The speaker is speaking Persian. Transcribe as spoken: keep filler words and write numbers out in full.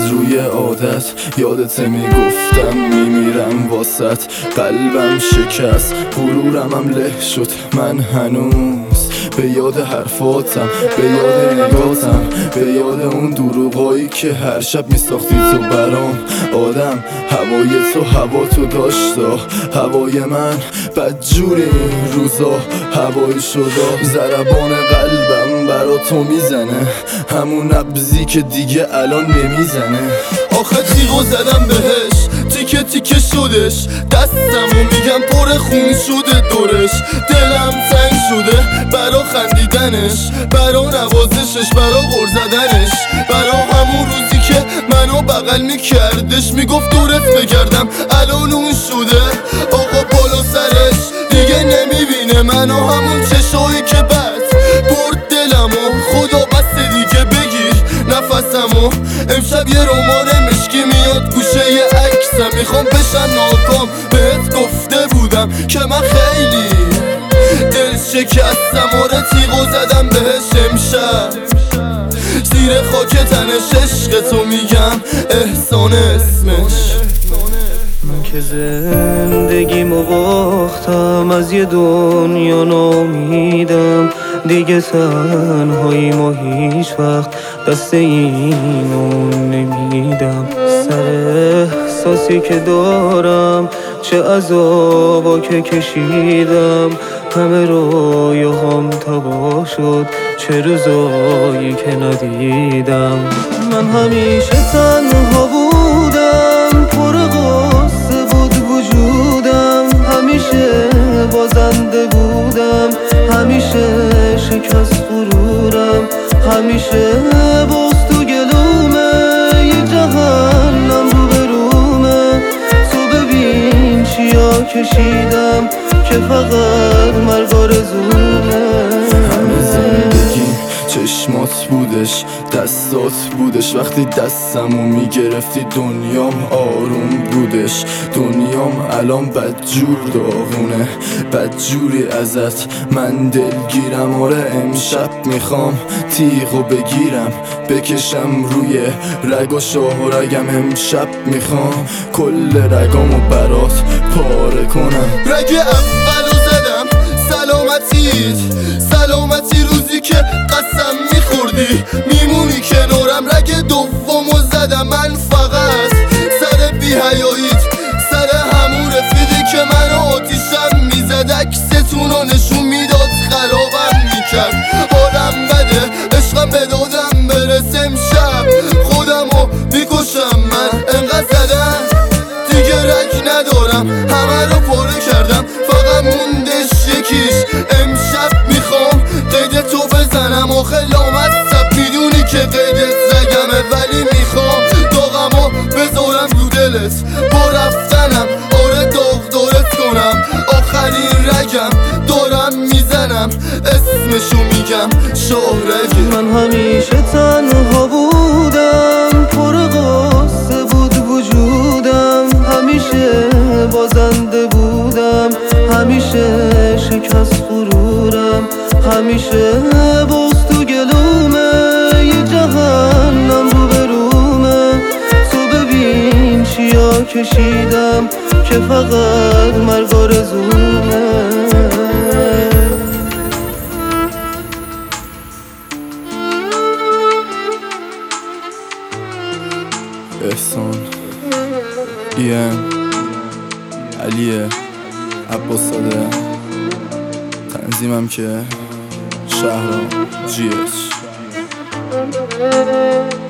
روی عادت یادت میگفتم میمیرم واسط، قلبم شکست غرورمم له شد. من هنوز به یاد حرفاتم، به یاد نگاتم، به یاد اون دروغایی که هر شب میساختی تو برام. آدم هوای تو هوا تو داشتا، هوای من بدجوری این روزا هوایی شدا. ضربان قلبم برا تو میزنه، همون نبضی که دیگه الان نمیزنه. آخه تیغو زدم بهش، تیکه تیکه شدش، دستمو میگم پر خون شده دورش. دلم تنگ شده برا خندیدنش، برا نوازشش، برا غر زدنش، برا همون روزی که منو بغل میکردش، میگفت دورت بگردم الان اون شده. آقا بالا سرش دیگه نمیبینه منو، همون چشایی که بس برد دلمو. خدا بسته دیگه بگیر نفسمو، امشب یه رمان مشکی میاد گوشه یه عکسم. میخوام بشم ناکام، بهت گفته بودم که من خیلی دل شکستم. آره تیغو زدم بهش امشب، زیر خاک تنش عشق تو میگم احسان اسمش. من که زندگیمو باختم، از یه دنیا نامیدم، دیگه تنهاییمو هیچ وقت دست اینو نمیدم. سر احساسی که دارم، چه عذابا که کشیدم، همه رویاهام تباه شد، چه روزایی که ندیدم. من همیشه تنها بودم، پر غصه بود وجودم، همیشه بازنده بودم، همیشه شکست غرورم، همیشه باز تو گلومه، یه جهنم رو به رومه. تو ببین چیا کشیدم که فقط مرگ آرزومه. همه زندگی چشمات بودش، دستات بودش، وقتی دستمو میگرفتی دنیام آروم بودش. دنیام الان بدجور داغونه، بدجوری ازت من دلگیرم. آره امشب میخوام تیغو بگیرم، بکشم روی رگ و شاه رگم. امشب میخوام کل رگامو برات پاره کنم. رگ اولو زدم سلامتیت، سلامتی روزی که قسم میخوردی میمونی کنارم. رگ دومو زدم من فقط سر بی‌حیاییت، سر همون رفیقی که منو آتیشم میزد، عکستونو نشون میداد خرابم میکرد. حالم بده عشقم به دادم برسه، امشب خودمو میکشم. من انقدر زدم دیگه رگ ندارم، همه رو پاره کردم، فقط موندش یکیش. امشب میخوام قید تو بزنم، آخه لامصب میدونی که قیدت رگمه، ولی میخوام داغمو بذارم رو دلت با رفتنم. آره داغ دارت کنم، آخرین رگم دارم میزنم، اسمشو میگم شاهرگه. من همیشه تنها بودم، پر غصه بود وجودم، همیشه بازنده بودم، همیشه شکست غرورم، همیشه باز تو گلومه، یه جهنم رو به رومه. تو ببین چیا کشیدم که فقط مرگ آرزومه. احسان یم علیه عباساده، تنظیمم که شهرام جی اچ.